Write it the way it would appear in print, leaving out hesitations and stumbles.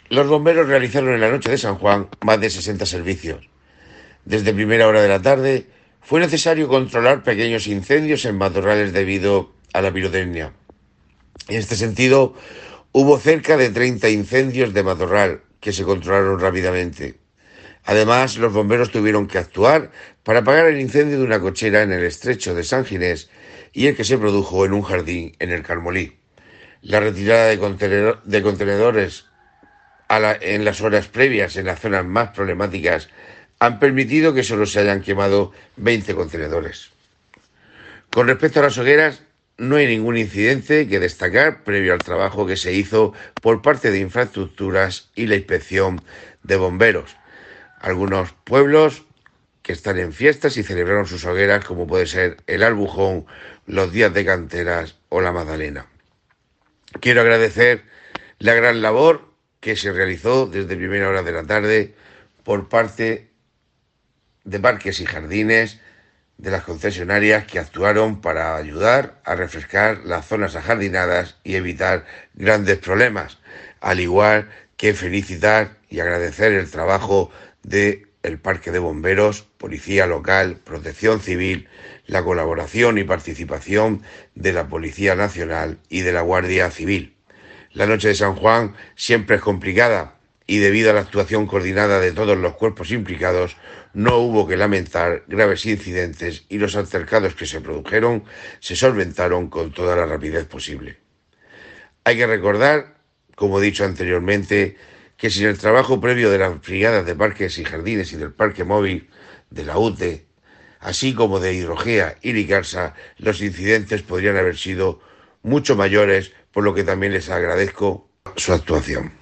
Los bomberos realizaron en la noche de San Juan más de 60 servicios. Desde primera hora de la tarde fue necesario controlar pequeños incendios en matorrales debido a la pirotecnia. En este sentido, hubo cerca de 30 incendios de matorral que se controlaron rápidamente. Además, los bomberos tuvieron que actuar para apagar el incendio de una cochera en el estrecho de San Ginés y el que se produjo en un jardín en el Carmolí. La retirada de contenedores en las horas previas en las zonas más problemáticas han permitido que solo se hayan quemado 20 contenedores. Con respecto a las hogueras, no hay ningún incidente que destacar previo al trabajo que se hizo por parte de infraestructuras y la inspección de bomberos. Algunos pueblos que están en fiestas y celebraron sus hogueras, como puede ser el Albujón, los Días de Canteras o la Magdalena. Quiero agradecer la gran labor que se realizó desde primera hora de la tarde por parte de Parques y Jardines, de las concesionarias que actuaron para ayudar a refrescar las zonas ajardinadas y evitar grandes problemas, al igual que felicitar y agradecer el trabajo del Parque de Bomberos, Policía Local, Protección Civil, la colaboración y participación de la Policía Nacional y de la Guardia Civil. La noche de San Juan siempre es complicada y debido a la actuación coordinada de todos los cuerpos implicados, no hubo que lamentar graves incidentes y los altercados que se produjeron se solventaron con toda la rapidez posible. Hay que recordar, como he dicho anteriormente, que sin el trabajo previo de las brigadas de parques y jardines y del parque móvil de la UTE, así como de Hidrogea y Licarsa, los incidentes podrían haber sido mucho mayores, por lo que también les agradezco su actuación.